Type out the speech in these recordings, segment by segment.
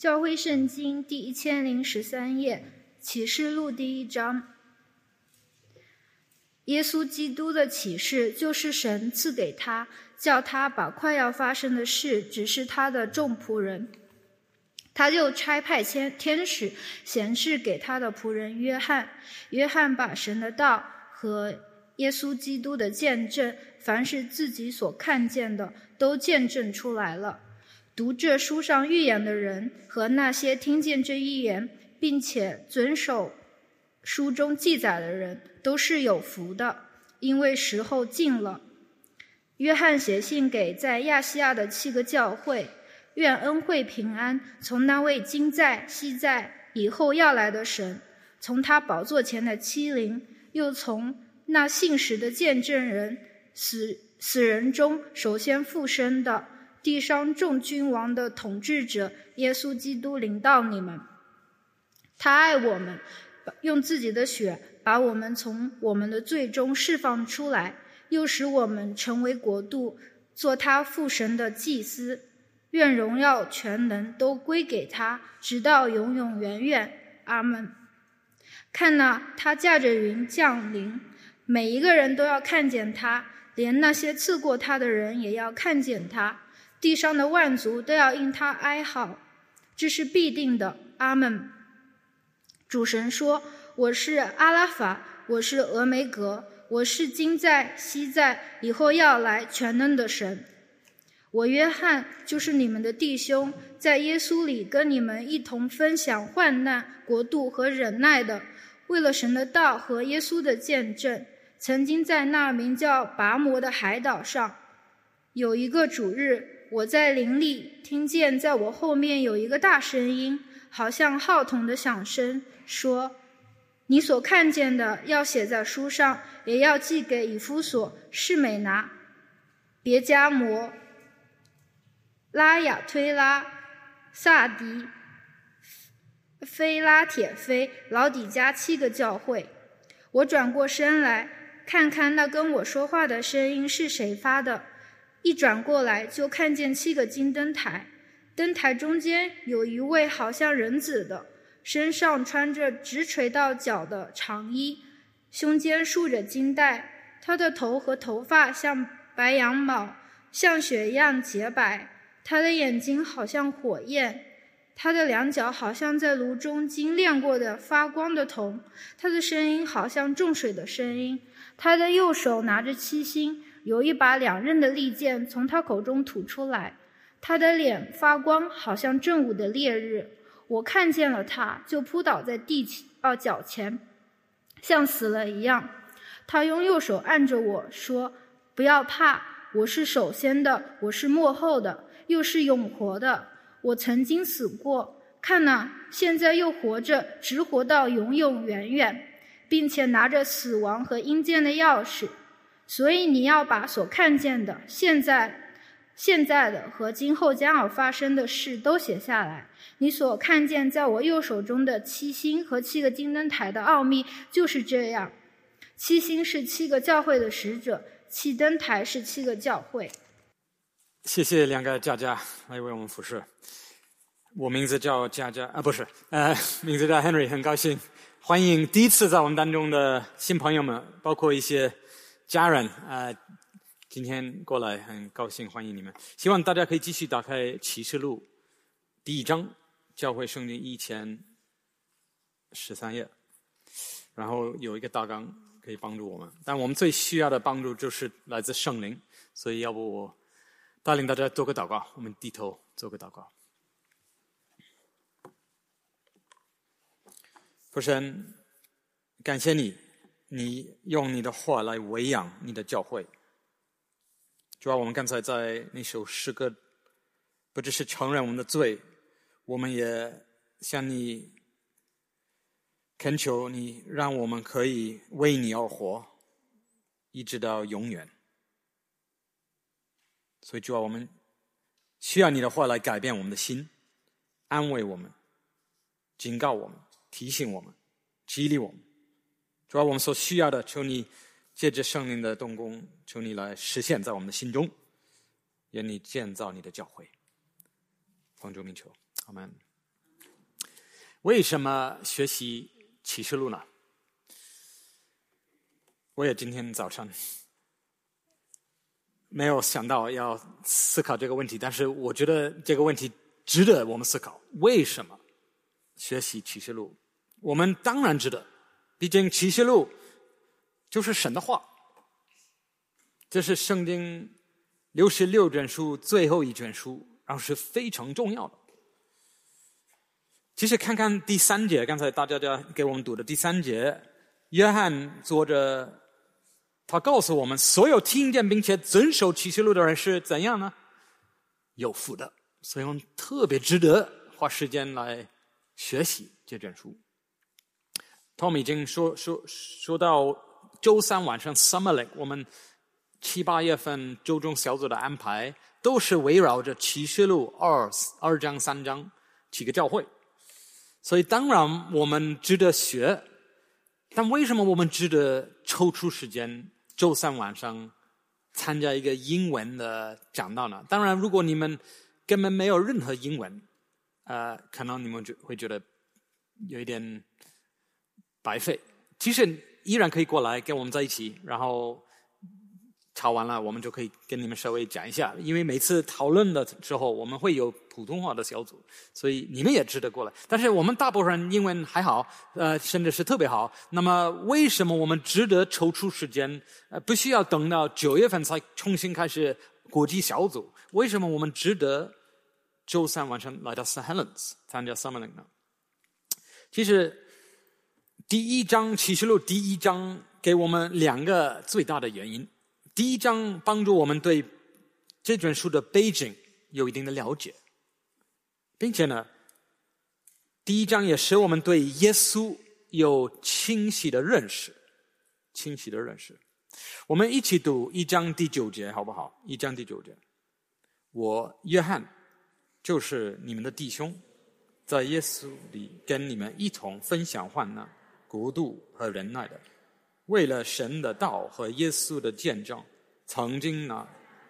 教会圣经第1013页，启示录第1章。耶稣基督的启示就是神赐给他，叫他把快要发生的事指示他的众仆人。他就差派天使显示给他的仆人约翰。约翰把神的道和耶稣基督的见证，凡是自己所看见的，都见证出来了。读这书上预言的人和那些听见这预言并且遵守书中记载的人，都是有福的，因为时候近了。约翰写信给在亚细亚的7个教会，愿恩惠平安从那位今在、昔在、以后要来的神，从他宝座前的7灵，又从那信实的见证人、死人中首先复生的地上众君王的统治者耶稣基督临到你们。他爱我们，用自己的血把我们从我们的罪中释放出来，又使我们成为国度，做他父神的祭司。愿荣耀全能都归给他，直到永永远远。阿们。看哪，他驾着云降临，每一个人都要看见他，连那些刺过他的人也要看见他，地上的万族都要因他哀嚎，这是必定的。阿们。主神说，我是阿拉法，我是俄梅格，我是今在、昔在、以后要来全能的神。我约翰就是你们的弟兄，在耶稣里跟你们一同分享患难、国度和忍耐的，为了神的道和耶稣的见证，曾经在那名叫拔摩的海岛上。有一个主日，我在林里听见在我后面有一个大声音，好像号筒的响声，说，你所看见的要写在书上，也要寄给以弗所、士美拿、别迦摩、拉雅推拉、萨迪、菲拉铁菲、老底嘉7个教会。我转过身来，看看那跟我说话的声音是谁发的。一转过来，就看见7个金灯台，灯台中间有一位好像人子的，身上穿着直垂到脚的长衣，胸间束着金带，他的头和头发像白羊毛，像雪一样洁白，他的眼睛好像火焰，他的两脚好像在炉中精炼过的发光的铜，他的声音好像众水的声音，他的右手拿着7星，有一把2刃的利剑从他口中吐出来，他的脸发光，好像正午的烈日。我看见了他，就扑倒在脚前，像死了一样。他用右手按着我说，不要怕，我是首先的，我是末后的，又是永活的。我曾经死过，看哪，现在又活着，直活到永永远远，并且拿着死亡和阴间的钥匙。所以你要把所看见的、现在的和今后将要发生的事都写下来。你所看见在我右手中的7星和7个金灯台的奥秘就是这样。7星是7个教会的使者，7灯台是7个教会。 谢谢2个佳佳来为我们服侍。我名字叫佳佳名字叫 Henry， 很高兴欢迎第一次在我们当中的新朋友们，包括一些家人今天过来很高兴欢迎你们。希望大家可以继续打开启示录第1章，教会圣经1013页，然后有一个大纲可以帮助我们，但我们最需要的帮助就是来自圣灵，所以要不我带领大家做个祷告，我们低头做个祷告。父神，感谢你，你用你的话来喂养你的教会。主要我们刚才在那首诗歌，不只是承认我们的罪，我们也向你恳求你，让我们可以为你而活，一直到永远。所以主要我们需要你的话来改变我们的心，安慰我们，警告我们，提醒我们，激励我们。主要我们所需要的，求你借着圣灵的动工，求你来实现在我们的心中，愿你建造你的教会。奉主名求，阿们。 为什么学习启示录呢？我也今天早上没有想到要思考这个问题，但是我觉得这个问题值得我们思考。为什么学习启示录？我们当然值得，毕竟启示录就是神的话，这是圣经66卷书最后一卷书，然后是非常重要的。其实看看第3节，刚才大家给我们读的第3节，约翰作者他告诉我们，所有听见并且遵守启示录的人是怎样呢？有福的。所以我们特别值得花时间来学习这卷书。Tom 已经说到周三晚上 Summer Lake， 我们7、8月份周中小组的安排都是围绕着启示录2章3章7个教会。所以当然我们值得学，但为什么我们值得抽出时间周三晚上参加一个英文的讲道呢？当然如果你们根本没有任何英文，可能你们就会觉得有一点白费。其实依然可以过来跟我们在一起，然后吵完了我们就可以跟你们稍微讲一下，因为每次讨论的时候我们会有普通话的小组，所以你们也值得过来。但是我们大部分人英文还好，甚至是特别好。那么为什么我们值得抽出时间，不需要等到9月份才重新开始国际小组？为什么我们值得周三晚上来到 St. Helens 参加 Summer Lake 呢？其实第1章启示录第1章给我们2个最大的原因。第1章帮助我们对这卷书的背景有一定的了解，并且呢，第1章也使我们对耶稣有清晰的认识。我们一起读1章第9节好不好？1章第9节，我约翰就是你们的弟兄，在耶稣里跟你们一同分享患难、国度和忍耐的，为了神的道和耶稣的见证，曾经呢，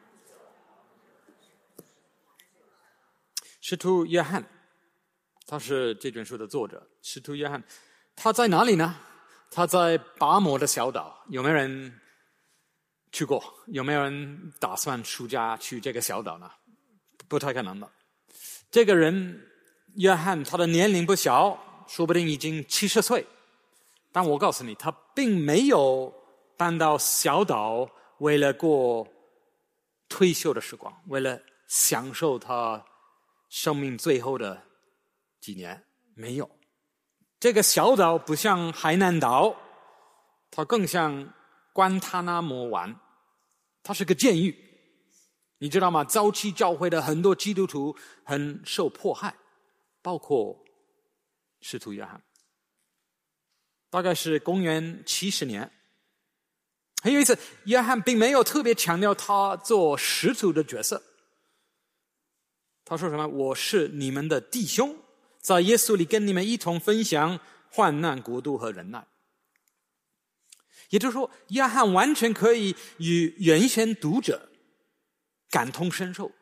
使徒约翰，他是这卷书的作者。使徒约翰，他在哪里呢？他在拔摩的小岛。有没有人去过？有没有人打算暑假去这个小岛呢？不太可能的。这个人约翰，他的年龄不小，说不定已经70岁。但我告诉你，他并没有搬到小岛为了过退休的时光，为了享受他生命最后的几年。没有。这个小岛不像海南岛，它更像关塔那摩湾，它是个监狱。你知道吗？早期教会的很多基督徒很受迫害，包括使徒约翰。大概是公元70年。很有意思，约翰并没有特别强调他做使徒的角色。他说什么？我是你们的弟兄，在耶稣里跟你们一同分享患难、国度和忍耐。也就是说，约翰完全可以与原先读者感同身受。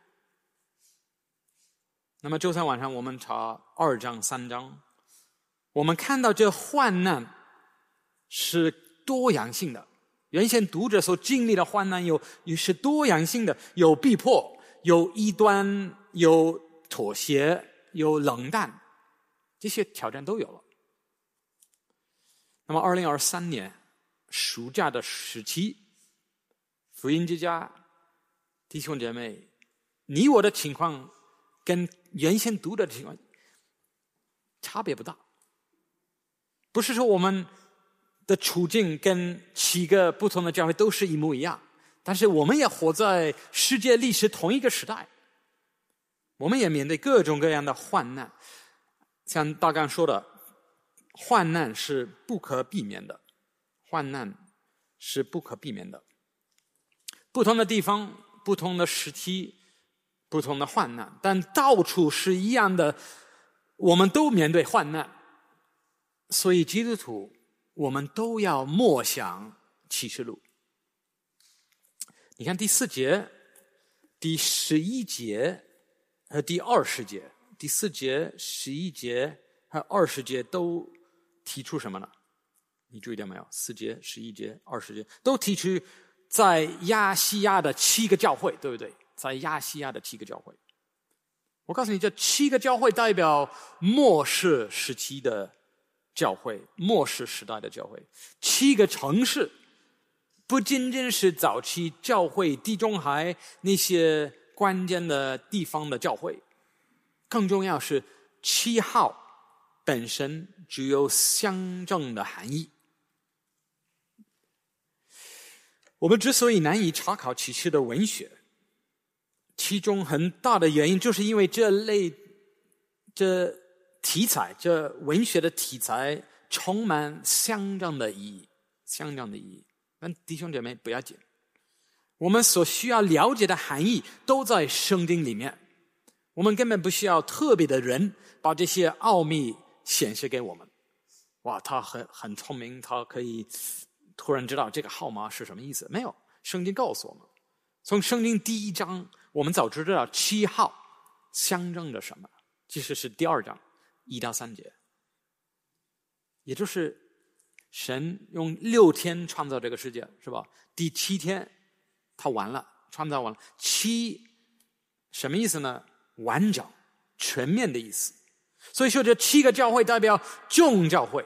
那么周三晚上我们查2章3章，我们看到这患难是多样性的。原先读者所经历的患难是多样性的，有逼迫，有异端，有妥协，有冷淡，这些挑战都有了。那么2023年暑假的时期，福音之家弟兄姐妹，你我的情况跟原先读的情况差别不大。不是说我们的处境跟7个不同的教会都是一模一样，但是我们也活在世界历史同一个时代，我们也面对各种各样的患难。像大刚说的，患难是不可避免的，不同的地方，不同的时期，不同的患难，但到处是一样的，我们都面对患难。所以基督徒，我们都要默想启示录。你看第4节、第11节和第20节，第4节、11节和20节都提出什么呢？你注意到没有？4节、11节、20节都提出在亚细亚的7个教会，对不对？在亚细亚的7个教会。我告诉你，这7个教会代表末世时期的教会，末世时代的教会。7个城市不仅仅是早期教会地中海那些关键的地方的教会，更重要是7号本身具有象征的含义。我们之所以难以查考启示的文学，其中很大的原因就是因为这题材，这文学的题材充满象征的意义，象征的意义。但弟兄姐妹不要紧，我们所需要了解的含义都在圣经里面，我们根本不需要特别的人把这些奥秘显示给我们。哇，他很聪明，他可以突然知道这个号码是什么意思。没有，圣经告诉我们，从圣经第1章我们早知道7号象征着什么，其实是第2章1到3节，也就是神用6天创造这个世界，是吧？第7天他完了，创造完了。7什么意思呢？完整全面的意思。所以说这7个教会代表众教会，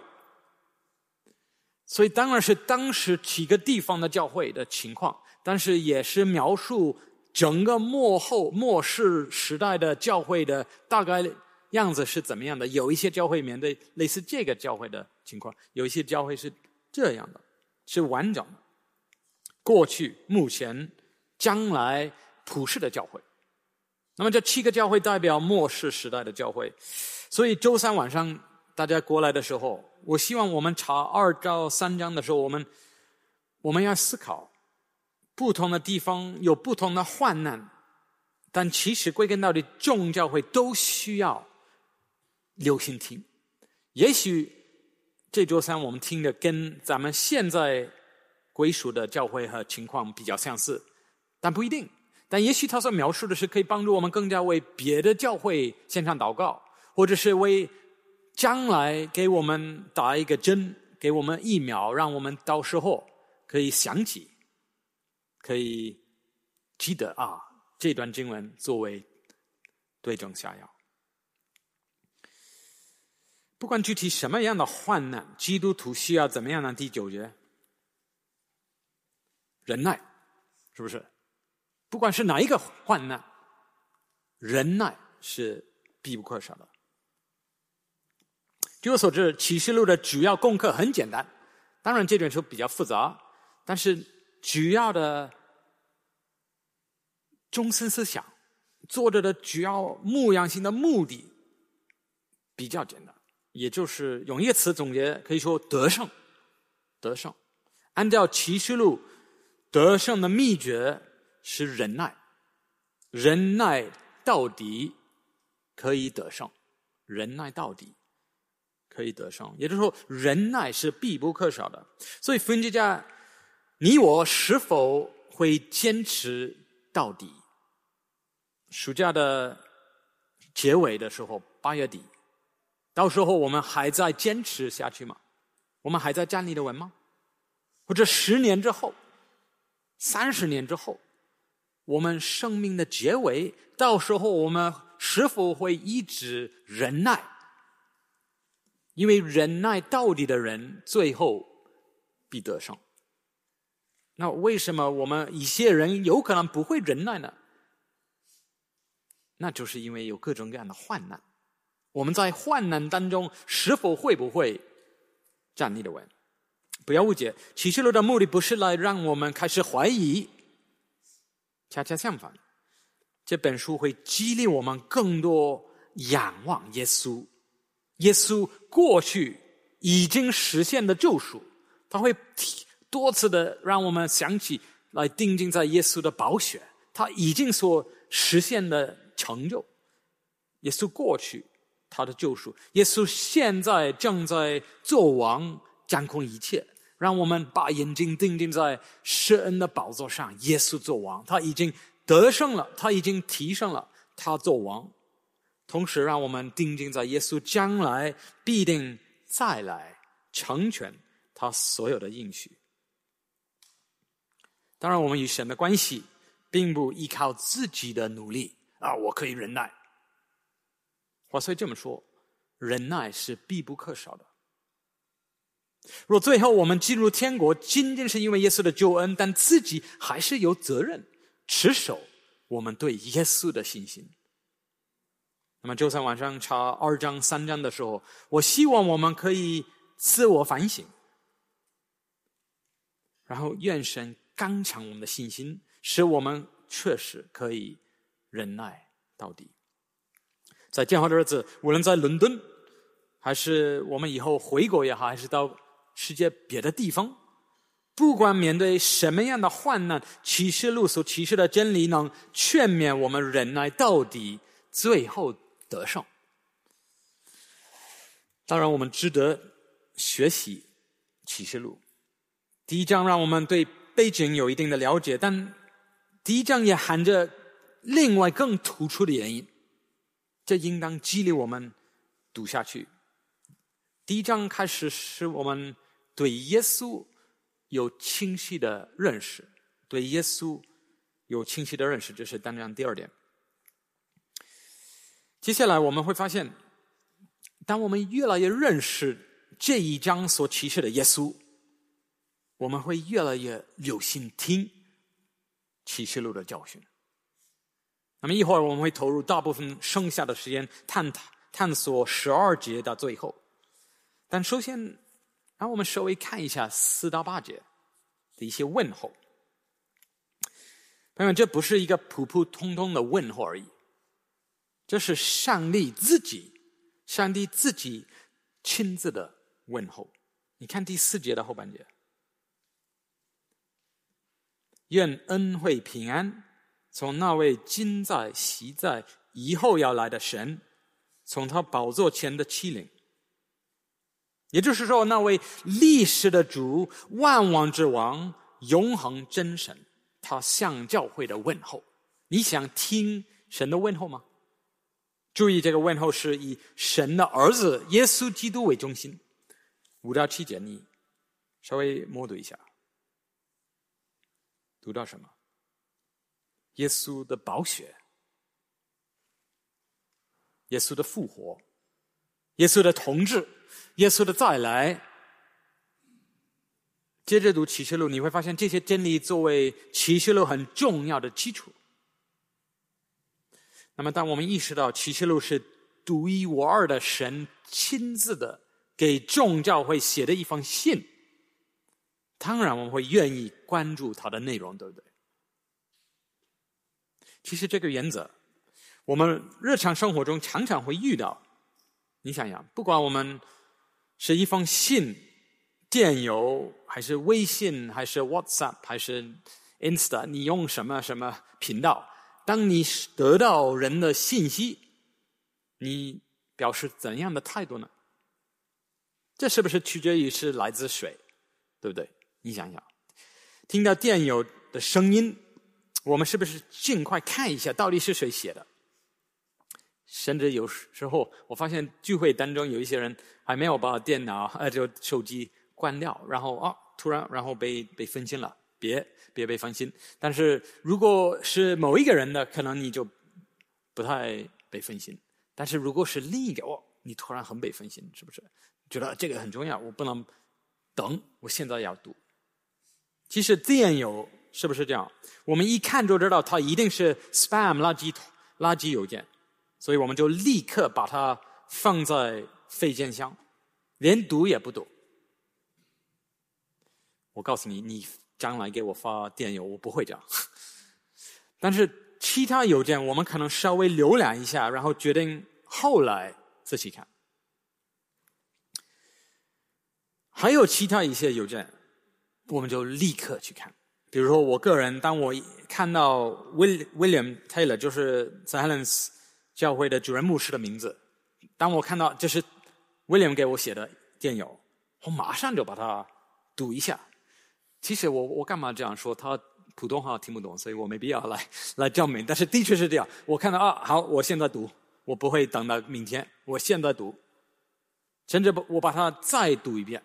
所以当然是当时7个地方的教会的情况，但是也是描述整个末世时代的教会的大概样子是怎么样的。有一些教会面对类似这个教会的情况，有一些教会是这样的，是完整的，过去、目前、将来普世的教会。那么这7个教会代表末世时代的教会。所以周三晚上大家过来的时候，我希望我们查2到3章的时候，我们要思考不同的地方有不同的患难，但其实归根到底众教会都需要留心听。也许这周三我们听的跟咱们现在归属的教会和情况比较相似，但不一定。但也许他所描述的是可以帮助我们更加为别的教会献上祷告，或者是为将来给我们打一个针，给我们疫苗，让我们到时候可以想起，可以记得这段经文作为对症下药。不管具体什么样的患难，基督徒需要怎么样的？第9节，忍耐，是不是？不管是哪一个患难，忍耐是必不可少的。据我所知，启示录的主要功课很简单，当然这本书比较复杂，但是主要的中心思想，作者的主要牧养性的目的比较简单，也就是用一个词总结，可以说得胜。得胜，按照启示录得胜的秘诀是忍耐，忍耐到底可以得胜，忍耐到底可以得胜，也就是说忍耐是必不可少的。所以福音之家，你我是否会坚持到底？暑假的结尾的时候，8月底，到时候我们还在坚持下去吗？我们还在站立得稳吗？或者10年之后、30年之后，我们生命的结尾，到时候我们是否会一直忍耐？因为忍耐到底的人，最后必得胜。那为什么我们一些人有可能不会忍耐呢？那就是因为有各种各样的患难。我们在患难当中，是否会不会站立得稳？不要误解，启示录的目的不是来让我们开始怀疑，恰恰相反，这本书会激励我们更多仰望耶稣。耶稣过去已经实现的救赎，他会多次的让我们想起来定睛在耶稣的宝血，他已经所实现的成就。耶稣过去他的救赎，耶稣现在正在做王，掌控一切，让我们把眼睛定睛在施恩的宝座上。耶稣做王，他已经得胜了，他已经提升了，他做王。 同时让我们定睛在耶稣将来必定再来成全他所有的应许。当然我们与神的关系并不依靠自己的努力我可以忍耐。话虽这么说，忍耐是必不可少的。若最后我们进入天国仅仅是因为耶稣的救恩，但自己还是有责任持守我们对耶稣的信心。那么周三晚上查2章3章的时候，我希望我们可以自我反省，然后愿神刚强我们的信心，使我们确实可以忍耐到底。在建好的日子，无论在伦敦还是我们以后回国也好，还是到世界别的地方，不管面对什么样的患难，启示录所启示的真理能劝勉我们忍耐到底，最后得胜。当然我们值得学习启示录。第1章让我们对背景有一定的了解，但第1章也含着另外更突出的原因，这应当激励我们读下去。第1章开始使我们对耶稣有清晰的认识，对耶稣有清晰的认识，这是单章第2点。接下来我们会发现，当我们越来越认识这1章所启示的耶稣，我们会越来越留心听启示录的教训。那么一会儿我们会投入大部分剩下的时间探索12节到最后。但首先让我们稍微看一下4到8节的一些问候。朋友们，这不是一个普普通通的问候而已，这是上帝自己亲自的问候。你看第4节的后半节，愿恩惠平安从那位今在昔在以后要来的神，从他宝座前的欺凌。也就是说，那位历史的主，万王之王，永恒真神，他向教会的问候。你想听神的问候吗？注意，这个问候是以神的儿子耶稣基督为中心。5到7节你稍微默读一下。读到什么？耶稣的宝血，耶稣的复活，耶稣的统治，耶稣的再来。接着读启示录，你会发现这些真理作为启示录很重要的基础。那么当我们意识到启示录是独一无二的神亲自的给众教会写的一封信，当然我们会愿意关注它的内容，对不对？其实这个原则我们日常生活中常常会遇到。你想想，不管我们是一封信、电邮，还是微信，还是 WhatsApp， 还是 Insta， 你用什么频道，当你得到人的信息，你表示怎样的态度呢？这是不是取决于是来自谁，对不对？你想想，听到电邮的声音，我们是不是尽快看一下到底是谁写的？甚至有时候我发现聚会当中有一些人还没有把电脑就手机关掉，然后突然被分心了，别被分心。但是如果是某一个人的，可能你就不太被分心，但是如果是另一个你突然很被分心，是不是觉得这个很重要，我不能等，我现在要读。其实电邮是不是这样？我们一看就知道它一定是 spam 垃圾邮件，所以我们就立刻把它放在废件箱，连读也不读。我告诉你，你将来给我发电邮，我不会这样。但是其他邮件我们可能稍微浏览一下，然后决定后来仔细看。还有其他一些邮件我们就立刻去看。比如说我个人，当我看到 William Taylor， 就是 St. Helens 教会的主任牧师的名字，当我看到这是 William 给我写的电邮，我马上就把它读一下。其实我干嘛这样说？他普通话听不懂，所以我没必要来证明。但是的确是这样，我看到好，我现在读， 我不会等到明天，我现在读，甚至我把它再读一遍。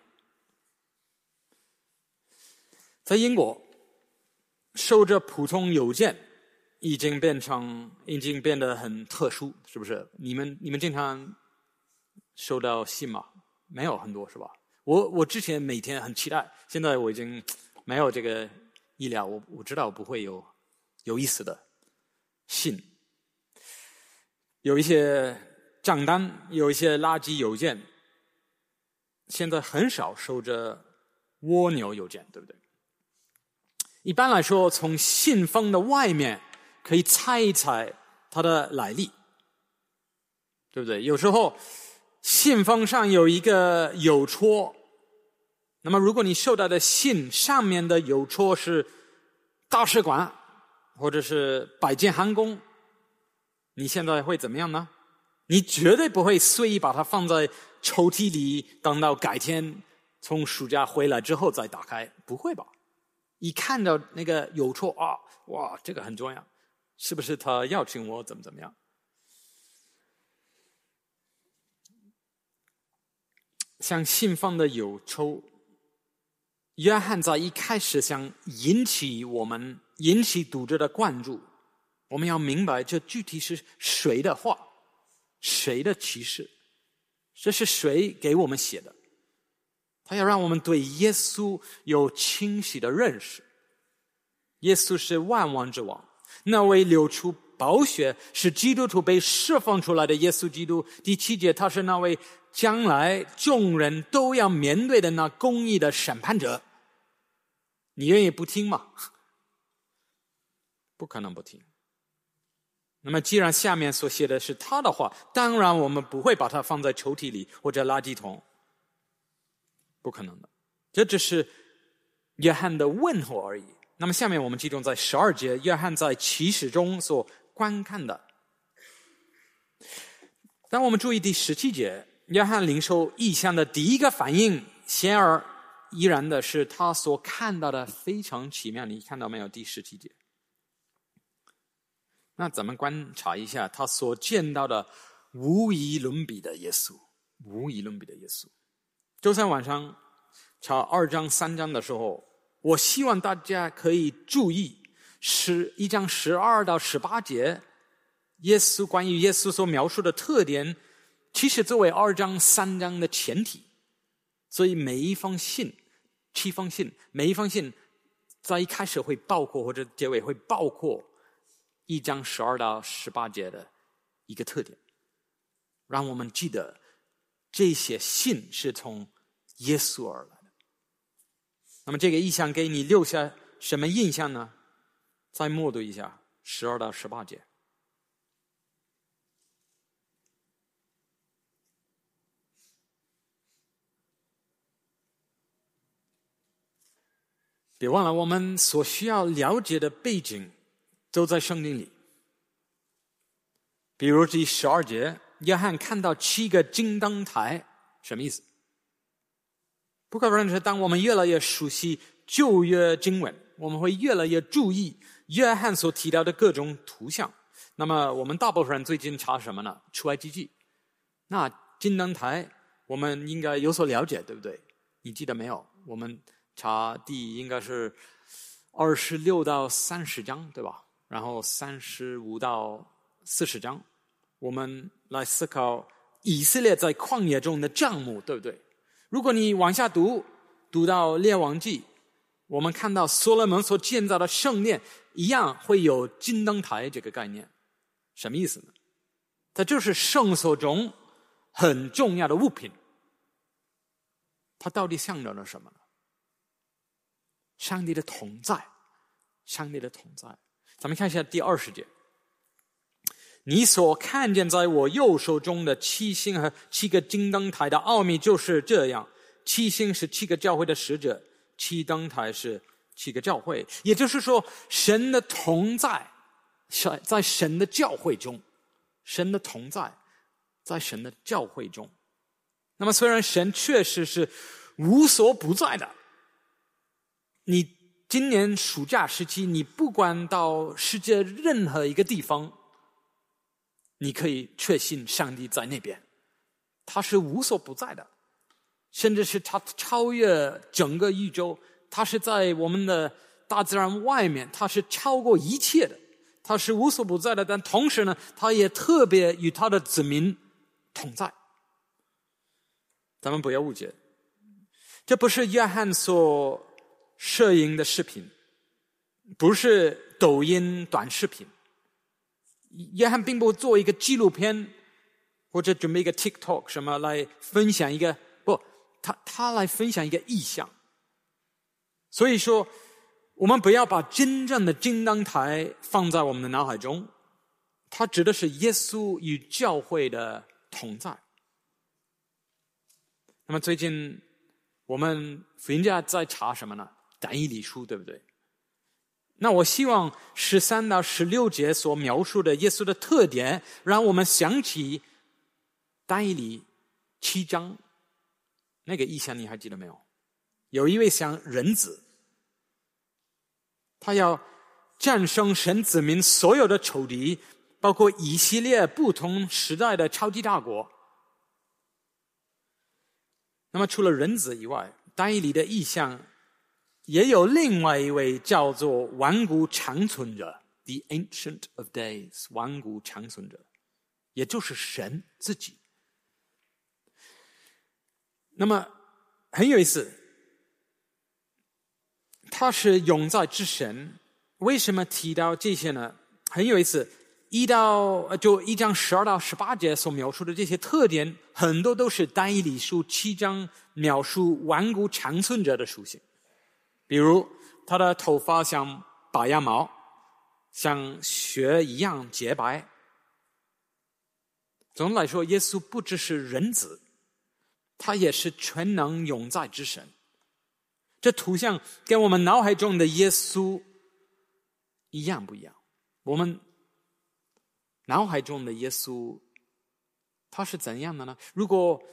在英国，收着普通邮件已经变得很特殊，是不是？你们经常收到信吗？没有很多是吧？我之前每天很期待，现在我已经没有这个意料，我知道不会有意思的信，有一些账单，有一些垃圾邮件，现在很少收着蜗牛邮件，对不对？一般来说，从信封的外面可以猜一猜它的来历，对不对？有时候信封上有一个邮戳，那么如果你收到的信上面的邮戳是大使馆或者是百件航空，你现在会怎么样呢？你绝对不会随意把它放在抽屉里，等到改天从暑假回来之后再打开，不会吧？一看到那个邮戳啊，哇，这个很重要，是不是他邀请我怎么样？像信封的邮戳，约翰在一开始想引起读者的关注，我们要明白这具体是谁的话，谁的启示，这是谁给我们写的？他要让我们对耶稣有清晰的认识。耶稣是万王之王，那位流出宝血是基督徒被释放出来的耶稣基督。第7节，他是那位将来众人都要面对的那公义的审判者。你愿意不听吗？不可能不听。那么既然下面所写的是他的话，当然我们不会把它放在抽屉里或者垃圾桶，不可能的。这只是约翰的问候而已。那么下面我们集中在12节，约翰在启示中所观看的。当我们注意第17节，约翰领受异象的第一个反应，显而易然的是他所看到的非常奇妙。你看到没有？第17节。那咱们观察一下他所见到的无与伦比的耶稣，无与伦比的耶稣。周三晚上查2章3章的时候，我希望大家可以注意1章12到18节，关于耶稣所描述的特点，其实作为2章3章的前提。所以每一封信，7封信，每一封信在一开始会包括，或者结尾会包括1章12到18节的一个特点，让我们记得这些信是从耶稣而来的。那么这个意象给你留下什么印象呢？再默读一下12到18节。别忘了，我们所需要了解的背景都在圣经里。比如第12节，约翰看到7个金灯台，什么意思？不可否认的是，当我们越来越熟悉旧约经文，我们会越来越注意约翰所提到的各种图像。那么我们大部分人最近查什么呢？出埃及记。那金灯台我们应该有所了解，对不对？你记得没有？我们查应该是26到30章，对吧？然后35到40章，我们来思考以色列在旷野中的帐幕，对不对？如果你往下读到列王记，我们看到所罗门所建造的圣殿一样会有金灯台这个概念。什么意思呢？它就是圣所中很重要的物品。它到底象征了什么呢？上帝的同在，上帝的同在。咱们看一下第20节。你所看见在我右手中的7星和7个金灯台的奥秘就是这样。7星是7个教会的使者，7灯台是7个教会。也就是说，神的同在在神的教会中，神的同在在神的教会中。那么虽然神确实是无所不在的，你今年暑假时期，你不管到世界任何一个地方， 你可以确信上帝在那边，他是无所不在的，甚至是他超越整个宇宙，他是在我们的大自然外面，他是超过一切的，他是无所不在的，但同时呢，他也特别与他的子民同在。咱们不要误解，这不是约翰所摄影的视频，不是抖音短视频。约翰并不做一个纪录片，或者准备一个 TikTok 什么来分享一个，不，他来分享一个意象。所以说，我们不要把真正的金灯台放在我们的脑海中，它指的是耶稣与教会的同在。那么最近我们福音家在查什么呢？但以理书，对不对？那我希望13到16节所描述的耶稣的特点，让我们想起但以理7章那个意象，你还记得没有？有一位像人子，他要战胜神子民所有的仇敌，包括以色列不同时代的超级大国。那么除了人子以外，但以理的意象也有另外一位叫做万古长存者 The Ancient of Days， 万古长存者，也就是神自己。那么很有意思，他是永在之神。为什么提到这些呢？很有意思，1章12到18节所描述的这些特点，很多都是但以理书7章描述万古长存者的属性。比如他的头发像拔羊毛，像雪一样洁白。总的来说，耶稣不只是人子，他也是全能永在之神。这图像跟我们脑海中的耶稣一样不一样？我们脑海中的耶稣他是怎样的呢？如果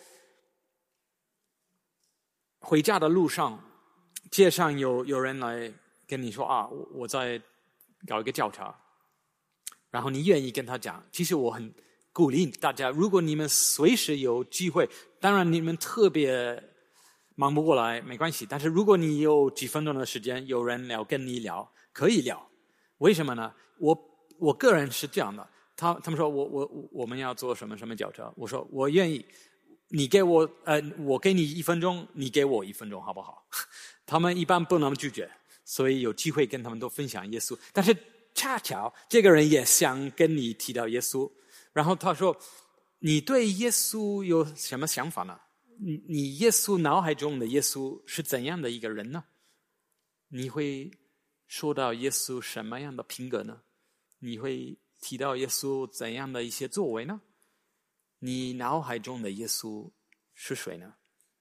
回家的路上，街上有人来跟你说啊，我在搞一个调查，然后你愿意跟他讲，其实我很鼓励大家，如果你们随时有机会，当然你们特别忙不过来没关系，但是如果你有几分钟的时间，有人要跟你聊，可以聊。为什么呢？我个人是这样的，他们说我们要做什么什么调查，我说我愿意，你给我我给你1分钟，你给我1分钟，好不好？他们一般不能拒绝，所以有机会跟他们都分享耶稣。但是恰巧这个人也想跟你提到耶稣，然后他说你对耶稣有什么想法呢？你耶稣脑海中的耶稣是怎样的一个人呢？你会说到耶稣什么样的品格呢？你会提到耶稣怎样的一些作为呢？你脑海中的耶稣是谁呢？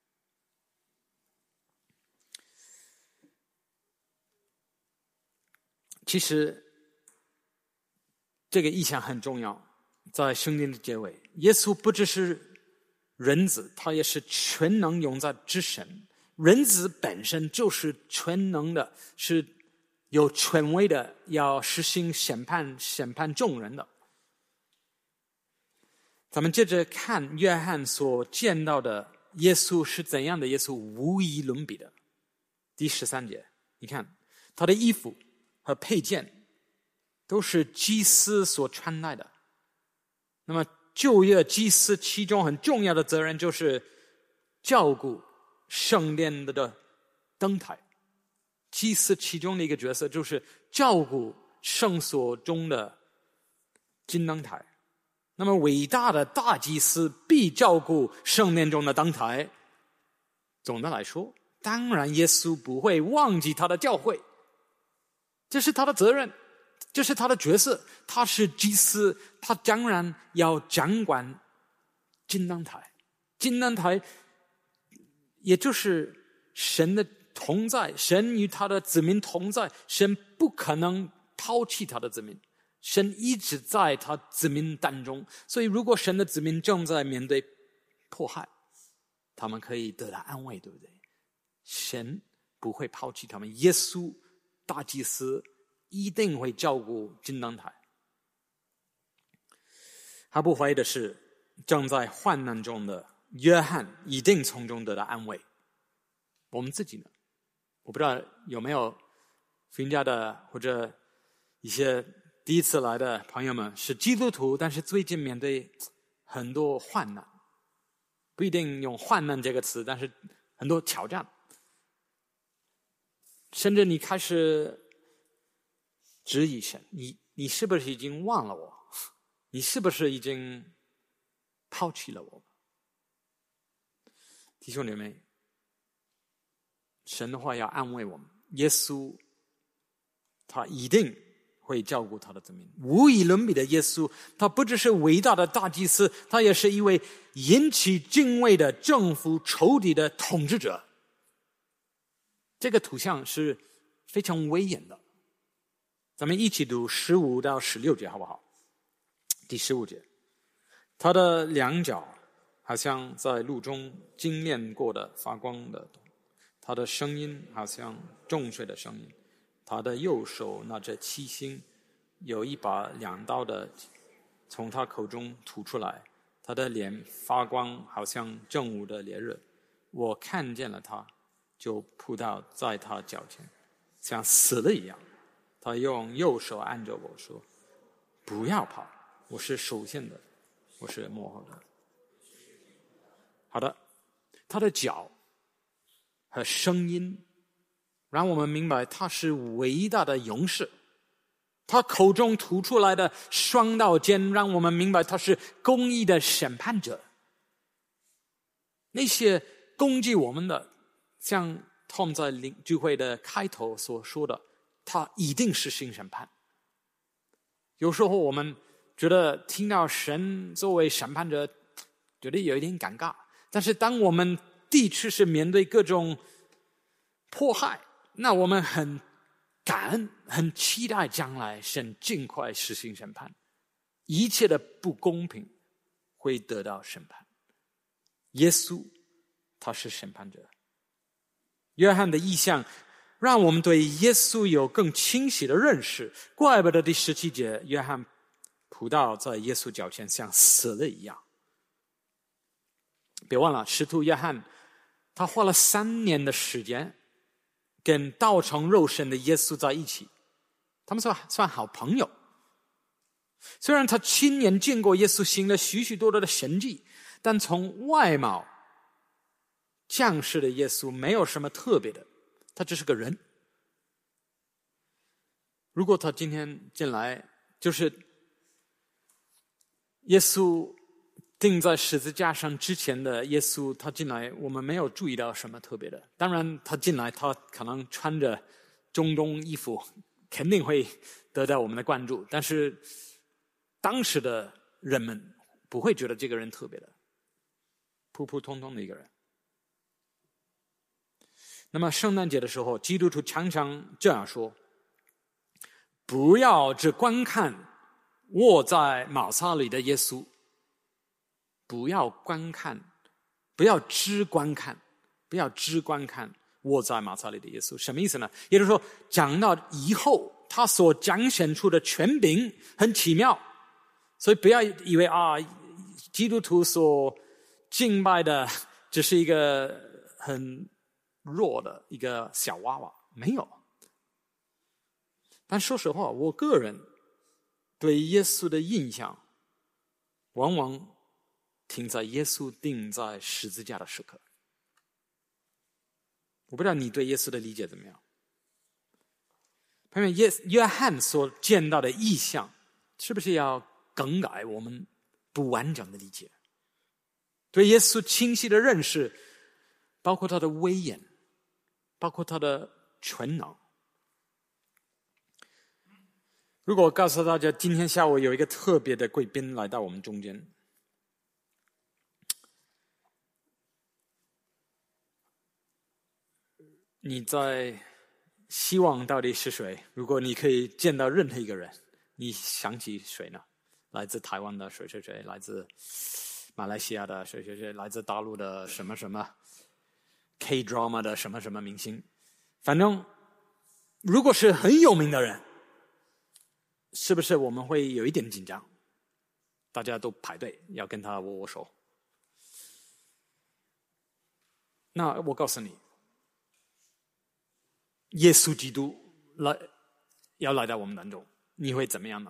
其实这个意象很重要，在圣经的结尾，耶稣不只是人子，他也是全能永在之神。人子本身就是全能的，是有权威的，要实行审判众人的。咱们接着看约翰所见到的耶稣是怎样的耶稣，无与伦比的。第13节，你看他的衣服和佩剑都是祭司所穿戴的。那么旧约祭司其中很重要的责任就是照顾圣殿的灯台，祭司其中的一个角色就是照顾圣所中的金灯台。那么伟大的大祭司必照顾圣殿中的灯台。总的来说，当然耶稣不会忘记他的教会，这是他的责任，这是他的角色，他是祭司，他当然要掌管金灯台。金灯台也就是神的同在，神与他的子民同在，神不可能抛弃他的子民，神一直在他子民当中。所以如果神的子民正在面对迫害，他们可以得到安慰，对不对？神不会抛弃他们，耶稣大祭司一定会照顾金灯台。 毫不怀疑的是，正在患难中的约翰一定从中得到安慰。我们自己呢？我不知道有没有福音家的或者一些第一次来的朋友们是基督徒，但是最近面对很多患难，不一定用患难这个词，但是很多挑战，甚至你开始质疑神，你是不是已经忘了我？你是不是已经抛弃了我？弟兄姐妹，神的话要安慰我们，耶稣他一定会照顾他的子民。无与伦比的耶稣，他不只是伟大的大祭司，他也是一位引起敬畏的征服仇敌的统治者。这个图像是非常威严的。咱们一起读15到16节好不好？第15节，他的两脚好像在路中精炼过的发光的铜，他的声音好像重水的声音，他的右手拿着七星，有一把两刀的从他口中吐出来，他的脸发光，好像正午的烈日。我看见了他，就扑倒在他脚前，像死了一样。他用右手按着我说：“不要怕，我是首先的，我是末后的。”好的，他的脚和声音让我们明白他是伟大的勇士，他口中吐出来的双刀剑让我们明白他是公义的审判者。那些攻击我们的，像Tom在聚会的开头所说的，他一定是新审判。有时候我们觉得听到神作为审判者觉得有一点尴尬，但是当我们地区是面对各种迫害，那我们很感恩，很期待将来神尽快实行审判，一切的不公平会得到审判。耶稣他是审判者。约翰的意象让我们对耶稣有更清晰的认识，怪不得第17节约翰扑倒在耶稣脚前像死了一样。别忘了使徒约翰他花了3年的时间跟道成肉身的耶稣在一起，他们算好朋友。虽然他亲眼见过耶稣行了许许多多的神迹，但从外貌降世的耶稣没有什么特别的，他只是个人。如果他今天进来，就是耶稣钉在十字架上之前的耶稣，他进来我们没有注意到什么特别的。当然他进来他可能穿着中东衣服，肯定会得到我们的关注，但是当时的人们不会觉得这个人特别的，普普通通的一个人。那么圣诞节的时候，基督徒常常这样说：不要只观看卧在马槽里的耶稣，不要观看，不要只观看卧在马槽里的耶稣。什么意思呢？也就是说，讲到以后他所彰显出的权柄很奇妙，所以不要以为基督徒所敬拜的只是一个很弱的一个小娃娃，没有。但说实话，我个人对耶稣的印象往往停在耶稣钉在十字架的时刻。我不知道你对耶稣的理解怎么样。朋友们，约翰所见到的异象是不是要更改我们不完整的理解？对耶稣清晰的认识，包括他的威严，包括他的全能。如果我告诉大家今天下午有一个特别的贵宾来到我们中间，你在希望到底是谁？如果你可以见到任何一个人，你想起谁呢？来自台湾的谁谁谁，来自马来西亚的谁谁谁，来自大陆的什么什么 K-drama 的什么什么明星。反正如果是很有名的人，是不是我们会有一点紧张？ 大家都排队要跟他握握手。那我告诉你，耶稣基督要来到我们当中，你会怎么样呢？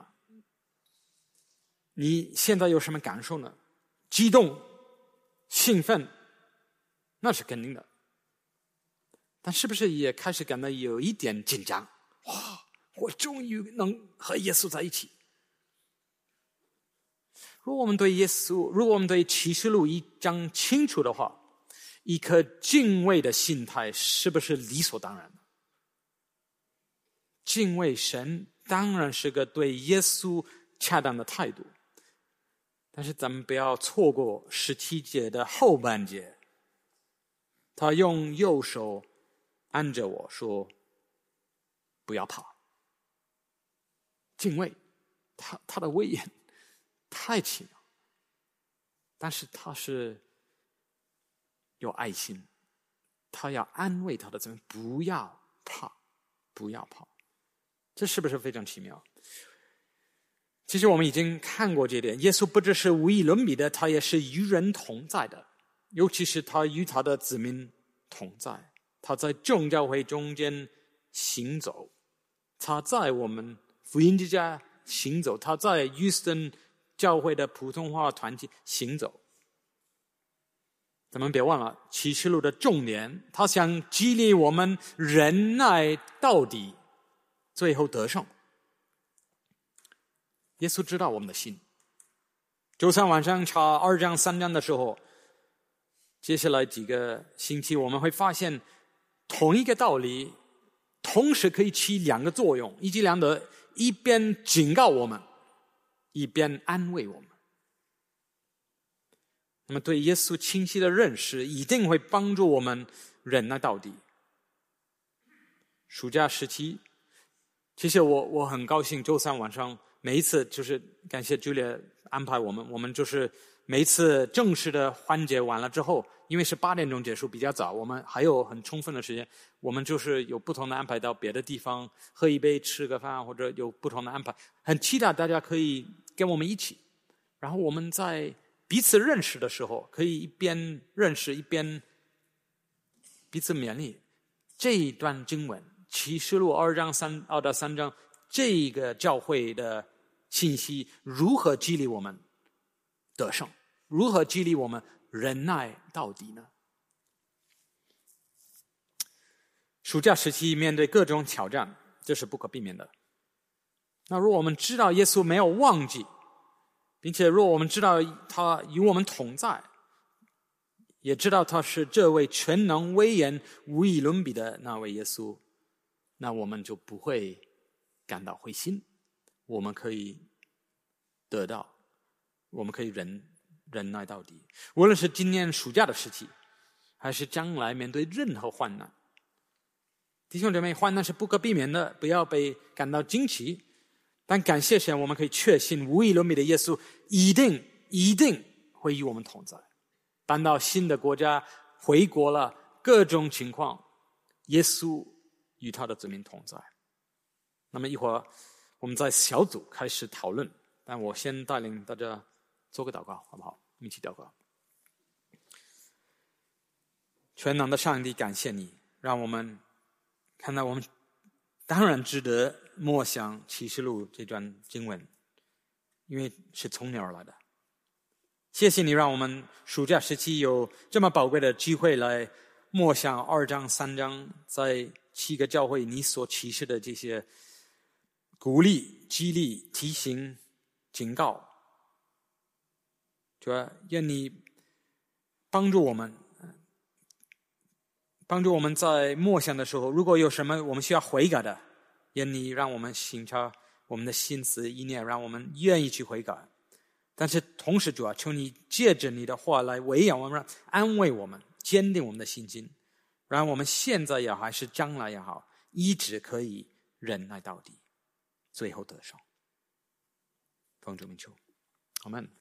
你现在有什么感受呢？激动、兴奋，那是肯定的。但是不是也开始感到有一点紧张？哇，我终于能和耶稣在一起。如果我们对启示录1章清楚的话，一颗敬畏的心态是不是理所当然的？敬畏神当然是个对耶稣恰当的态度，但是咱们不要错过17节的后半节。他用右手按着我说，不要怕。敬畏，他的威严太奇妙，但是他是有爱心，他要安慰他的子民，不要怕，不要怕。这是不是非常奇妙？其实我们已经看过这点，耶稣不只是无与伦比的，他也是与人同在的，尤其是他与他的子民同在，他在众教会中间行走，他在我们福音之家行走，他在Houston教会的普通话团体行走。咱们别忘了启示录的重点，他想激励我们忍耐到底，最后得胜。耶稣知道我们的心。周三晚上查2章3章的时候，接下来几个星期我们会发现同一个道理同时可以起2个作用，一举两得，一边警告我们，一边安慰我们。那么对耶稣清晰的认识一定会帮助我们忍耐到底。暑假时期，其实我很高兴周三晚上每一次，就是感谢 Julia 安排我们就是每一次正式的环节完了之后，因为是8点钟结束比较早，我们还有很充分的时间，我们就是有不同的安排到别的地方喝一杯吃个饭，或者有不同的安排，很期待大家可以跟我们一起，然后我们在彼此认识的时候可以一边认识一边彼此勉励。这一段经文启示录2到3章，这个教会的信息如何激励我们得胜，如何激励我们忍耐到底呢？暑假时期面对各种挑战，这是不可避免的。那如果我们知道耶稣没有忘记，并且如果我们知道他与我们同在，也知道他是这位全能威严无与伦比的那位耶稣，那我们就不会感到灰心，我们可以得到，我们可以忍耐到底。无论是今年暑假的时期，还是将来面对任何患难，弟兄姐妹，患难是不可避免的，不要被感到惊奇，但感谢神，我们可以确信无与伦比的耶稣一定会与我们同在。搬到新的国家，回国了，各种情况，耶稣与他的子民同在。那么一会儿我们在小组开始讨论，但我先带领大家做个祷告，好不好？我们一起祷告。全能的上帝，感谢你，让我们看到我们当然值得默想启示录这段经文，因为是从你而来的。谢谢你让我们暑假时期有这么宝贵的机会来默想2章3章，在7个教会你所启示的这些鼓励、激励、提醒、警告。主要愿你帮助我们在默想的时候，如果有什么我们需要悔改的，愿你让我们省察我们的心思意念，让我们愿意去悔改。但是同时主要求你借着你的话来喂养我们，安慰我们，坚定我们的信心，让我们现在也好还是将来也好，一直可以忍耐到底，最后得胜。奉主名求，阿们。